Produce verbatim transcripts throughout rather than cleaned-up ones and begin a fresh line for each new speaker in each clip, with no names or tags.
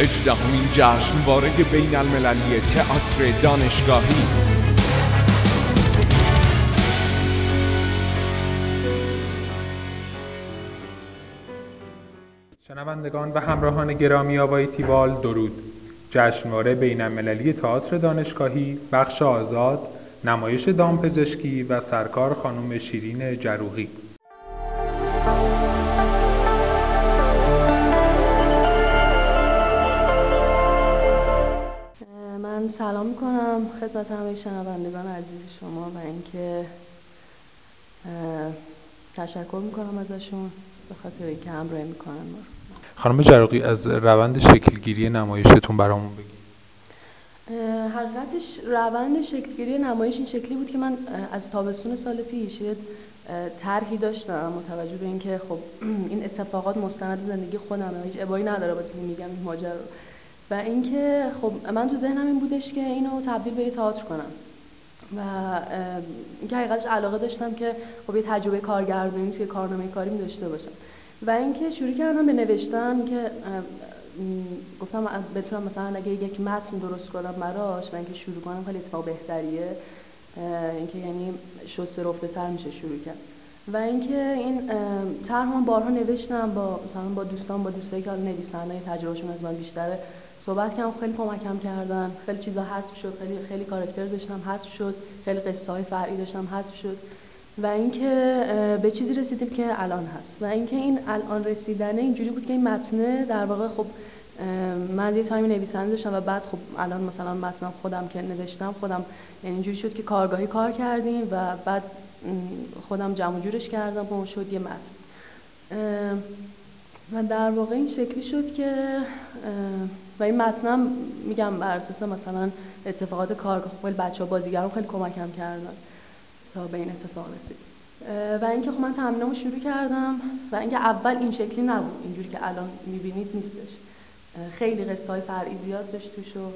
هجدهمین جشنواره بین المللی تئاتر دانشگاهی.
شنوندگان و همراهان گرامی آوای تیوال، درود. جشنواره بین المللی تئاتر دانشگاهی، بخش آزاد، نمایش دامپزشکی و سرکار خانم شیرین جروحی.
من سلام میکنم خدمت همه شنوندگان عزیز شما و اینکه تشکر میکنم ازشون به خاطر اینکه همراهی میکنن ما رو.
خانم جروحی، از روند شکلگیری نمایشتون برامون بگید.
حقیقتش روند شکلگیری نمایش این شکلی بود که من از تابستون سال پیش یه طرحی داشتم، متوجه به اینکه خب این اتفاقات مستند زندگی خودمه، هیچ ابایی نداره واسه این میگم این ماجرا رو، و اینکه خب من تو ذهنم این بودش که اینو تبدیل به یه تئاتر کنم و اینکه حقیقتش علاقه داشتم که خب یه تجربه کارگردانی توی کارنامه کاریم داشته باشم و اینکه شروع کردم به نوشتن که گفتم بتونم مثلا اگه یک متن درست کنم براش و اینکه شروع کنم خیلی اتفاق بهتریه، اینکه یعنی شسته رفته تر میشه شروع کرد و اینکه این طرح من بارها نوشتم با مثلا با دوستان با دوستایی که حالا نویسنده تجربهشون از من بیشتره صحبت کردم، خیلی کمکم کردن، خیلی چیزا حذف شد، خیلی خیلی کاراکتر داشتم حذف شد، خیلی قصه های فرعی داشتم حذف شد و اینکه به چیزی رسیدیم که الان هست و اینکه این الان رسیدنه اینجوری بود که این متن در واقع خب من یه تایمی نویسنده داشتم و بعد خب الان مثلا مثلا خودم که نوشتم خودم، یعنی اینجوری شد که کارگاهی کار کردیم و بعد خودم جمع جورش کردم و شد یه متن و در واقع این شکلی شد که و این متنم میگم بر اساس مثلا اتفاقات کارگاه خیلی بچه‌ها بازیگرام خیلی کمکم کردن تا به این اتفاق رسید و اینکه خب من تمرینامو شروع کردم و اینکه اول این شکلی نبود، اینجوری که الان میبینید نیستش، خیلی قصه‌های فرعی زیاد داشت توش و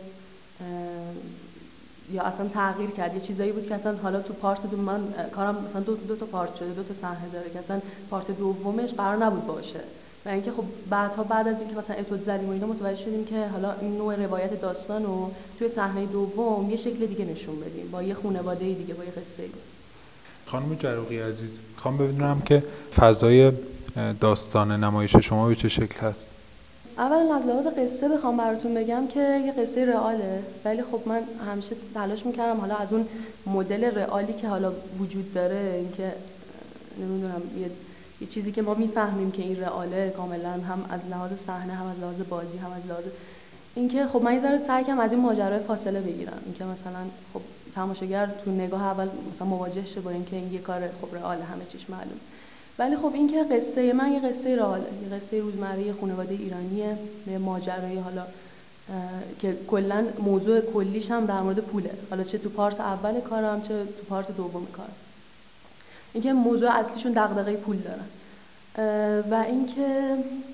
یا اصلا تغییر کرد، یه چیزایی بود که اصلا حالا تو پارت دو من کارم مثلا دو, دو تا پارت شده، دو تا صحنه داره که اصلا پارت دومش قرار نبود باشه و اینکه خب بعدها بعد از اینکه مثلا اتود زدیم و اینا متوجه شدیم که حالا این نوع روایت داستان رو توی صحنه دوم یه شکل دیگه نشون بدیم با یه خانواده دیگه با یه قصه.
خانم جروحی عزیز، خوام بدونم که فضای داستان نمایش شما به چه شکل هست؟
اولا از لحاظ قصه بخوام براتون بگم که یه قصه رئاله، ولی خب من همیشه تلاش میکردم حالا از اون مدل رئالی که حالا وجود داره، اینکه نمیدونم یه یه چیزی که ما میفهمیم که این رئاله کاملا هم از لحاظ صحنه هم از لحاظ بازی هم از لحاظ اینکه خب من یه ذره سعی کردم از این ماجرای فاصله بگیرم، اینکه مثلا خب تماشاگر تو نگاه اول مثلا مواجه شه با اینکه این یه کار خب رئال همه چیش معلوم، ولی خب این که قصه من یه قصه رئاله، یه قصه روزمره خانواده ایرانیه، یه ماجرای حالا که کلا موضوع کلیش هم در مورد پوله، حالا چه تو پارت اول کارم چه تو پارت دوم کارم، اینکه موضوع اصلیشون دغدغه پول دارن و اینکه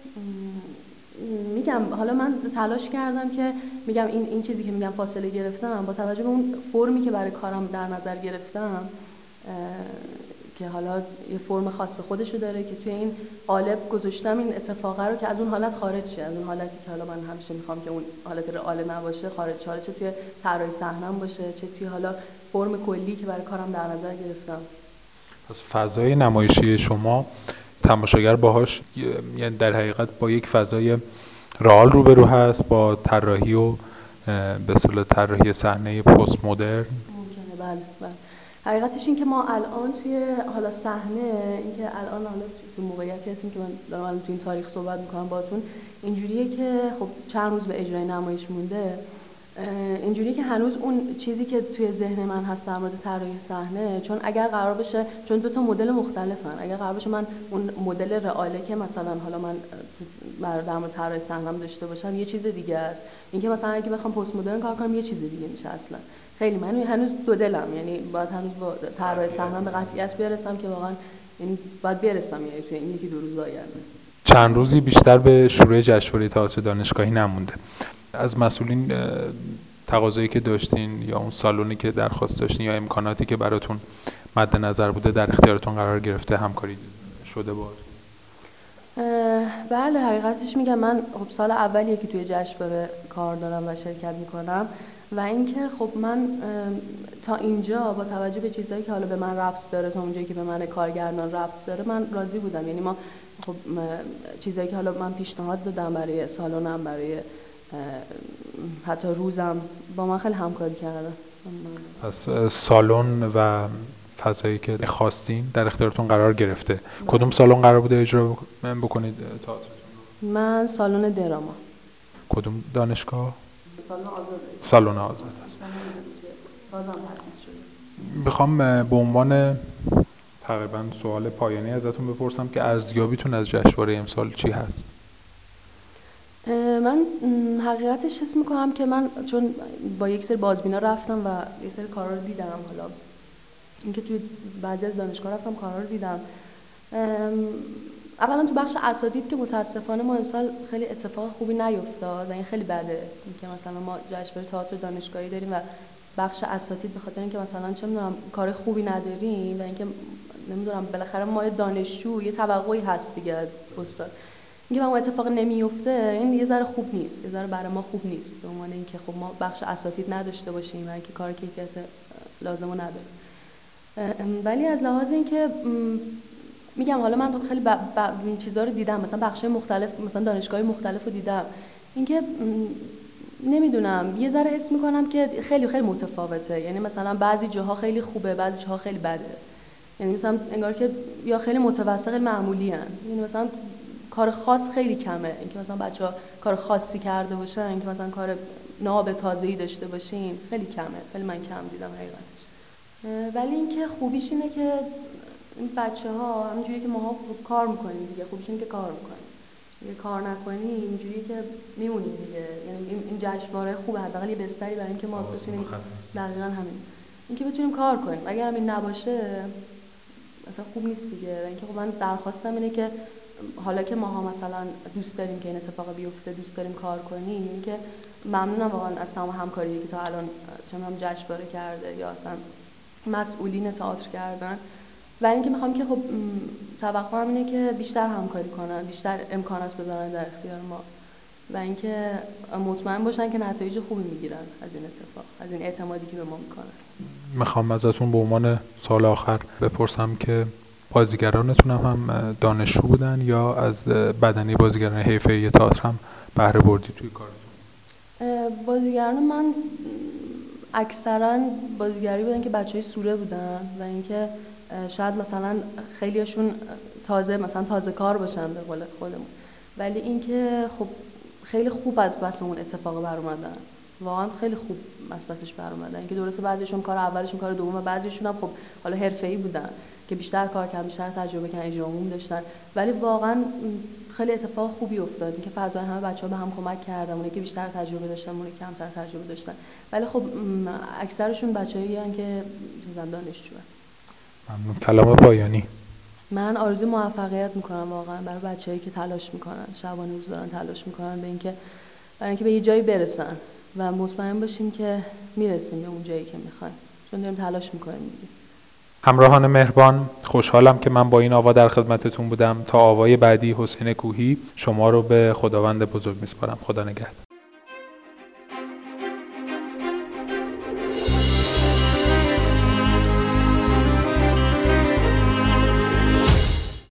میگم حالا من تلاش کردم که میگم این این چیزی که میگم فاصله گرفتم با توجه به اون فرمی که برای کارم در نظر گرفتم که حالا یه فرم خاص خودشو داره که توی این قالب گذاشتم این اتفاقه رو که از اون حالت خارج شه، از اون حالتی که حالا من همیشه میخوام که اون حالت رئال نباشه خارج شه، چه توی طراحی صحنه‌ام باشه چه توی حالا فرم کلی که برای کارم در نظر گرفتم.
از فضای نمایشی شما تماشاگر باهاش یعنی در حقیقت با یک فضای رئال روبرو هست، با طراحی و به اصطلاح طراحی صحنه پست مدرن.
ممکنه بله بله. حقیقتش این که ما الان توی حالا صحنه اینکه الان حالا تو موقعیتی هستیم که من دارم الان تو این تاریخ صحبت میکنم باهاتون، اینجوریه که خب چند روز به اجرای نمایش مونده، اینجوریه که هنوز اون چیزی که توی ذهن من هست در مورد طراحی صحنه، چون اگر قرار بشه چون دو تا مدل مختلفن، اگر قرار بشه من اون مدل رئاله که مثلا حالا من در مورد طراحی صحنه‌ام داشته باشم یه چیز دیگه است، اینکه مثلا اگه بخوام پست مدرن کار کنم یه چیز دیگه میشه اصلا. خیلی من هنوز دو دلم، یعنی باید هنوز با طراحی صحنه‌ام به قطعیت برسم که واقعا یعنی باید برسم یعنی توی این یکی دو روز آینده.
چند روزی بیشتر به شروع جشنواره تئاتر دانشگاهی نمونده. از مسئولین تقاضایی که داشتین یا اون سالونی که درخواست داشتین یا امکاناتی که براتون مد نظر بوده در اختیارتون قرار گرفته همکاری شده بود؟
بله حقیقتش میگم من خب سال اولیه که توی جشنواره کار دارم و شرکت میکنم و اینکه خب من تا اینجا با توجه به چیزایی که حالا به من ربط داره تا اونجایی که به من کارگردان ربط داره من راضی بودم. یعنی ما خب چیزایی که حالا من پیشنهاد دادم برای سالنم، برای حتی روزم، با من خیلی همکاری کردن.
پس سالن و فضایی که خواستین در اختیارتون قرار گرفته. بله. کدوم سالن قرار بوده اجرا بکنید تئاترتون رو؟
من سالن دراما.
کدوم دانشگاه؟
سالن آزاد.
سالن آزاد هست.
تازه تأسیس شده.
میخوام به عنوان تقریبا سوال پایانی ازتون بپرسم که ارزیابیتون از جشنواره امسال چی هست؟
من حقیقتش حس میکنم که من چون با یک سری بازبینا رفتم و یک سری کارا رو دیدم، حالا اینکه توی بعضی از دانشگاه رفتم کارا رو دیدم، اولا تو بخش اساتید که متاسفانه ما امسال خیلی اتفاق خوبی نیفتاد و این خیلی بده، اینکه مثلا ما جشنواره تئاتر دانشگاهی داریم و بخش اساتید به خاطر اینکه مثلا چه میدونم کار خوبی نداریم و اینکه نمیدونم بالاخره ما دانشجو یه توقعی هست دیگه از استاد، اینکه اون اتفاق نمیفته این یه ذره خوب نیست، یه ذره برای ما خوب نیست به عنوان اینکه خب ما بخش اساتید نداشته باشیم و اینکه کار کیفیت لازمو نداره. ولی از لحاظ اینکه میگم حالا من خیلی ب... ب... چیزا رو دیدم، مثلا بخشای مختلف، مثلا دانشگاه مختلف رو دیدم، اینکه نمیدونم یه ذره حس میکنم که خیلی خیلی متفاوته، یعنی مثلا بعضی جاها خیلی خوبه بعضی جاها خیلی بده، یعنی مثلا انگار که یا خیلی متوسط خیلی معمولی ان، یعنی مثلا کار خاص خیلی کمه، اینکه مثلا بچه‌ها کار خاصی کرده باشن، اینکه مثلا کار ناب تازه‌ای داشته باشیم خیلی کمه، خیلی من کم دیدم حقیقتش. ولی اینکه خوبیش اینه که این بچه‌ها همونجوری که ماها کار می‌کنیم دیگه، خوبیش اینه که کار می‌کنیم. اگه کار نکنی اینجوری که میمونیم دیگه، یعنی این جشنواره خوبه حداقل یه بستری برای اینکه ما بتونیم دقیقاً همین اینکه بتونیم کار کنیم. اگر همین نباشه اصلا خوب نیست دیگه. و اینکه خب من درخواستم اینه که حالا که ماها مثلا دوست داریم که این اتفاق بیفته، دوست داریم کار کنیم، اینکه ممنونم واقعا از تمام همکاری که تا الان چه می‌دونم جشنواره کرده یا اصلا مسئولین تئاتر کردن، و اینکه میخوام که خب توقعم اینه که بیشتر همکاری کنن، بیشتر امکانات بذارن در اختیار ما و اینکه مطمئن باشن که نتایج خوبی میگیرن از این اتفاق، از این اعتمادی که به ما میکنن.
میخوام ازتون به عنوان سوال آخر بپرسم که بازیگرانتون هم دانشجو بودن یا از بدنه بازیگران حرفه‌ای تئاتر هم بهره بردید توی کارتون؟
بازیگران من اکثرا بازیگری بودن که بچهای سوره بودن و اینکه شاید مثلا خیلیاشون تازه مثلا تازه کار باشن به قول خودمون، ولی اینکه خب خیلی خوب از پس اون اتفاق بر اومدن، واقعا خیلی خوب از پسش بر اومدن. اینکه درسته بعضیشون کار اولشون کار دوم و بعضیشون هم خب حالا حرفه‌ای بودن که بیشتر کار کردن، بیشتر تجربه کردن، اجرا عمومی داشتن، ولی واقعا خیلی اتفاق خوبی افتاد. اینکه فضای همه بچه‌ها به هم کمک کردن، اونایی که بیشتر تجربه داشتن، اونایی که کمتر تجربه داشتن، ولی خب اکثرشون بچه‌ای هستن که چیزا دانشجو.
ممنون. کلام پایانی.
من آرزوی موفقیت میکنم واقعا برای بچه‌ای که تلاش میکنن، شبانه روز دارن تلاش میکنن به اینکه برای اینکه به یه جایی برسن و مطمئن باشیم که میرسیم به اون جایی که میخوایم، چون داریم تلاش میکنیم دیگه.
همراهان مهربان، خوشحالم که من با این آوا در خدمتتون بودم. تا آوای بعدی، حسین کوهی شما رو به خداوند بزرگ میسپارم. خدا نگهدار.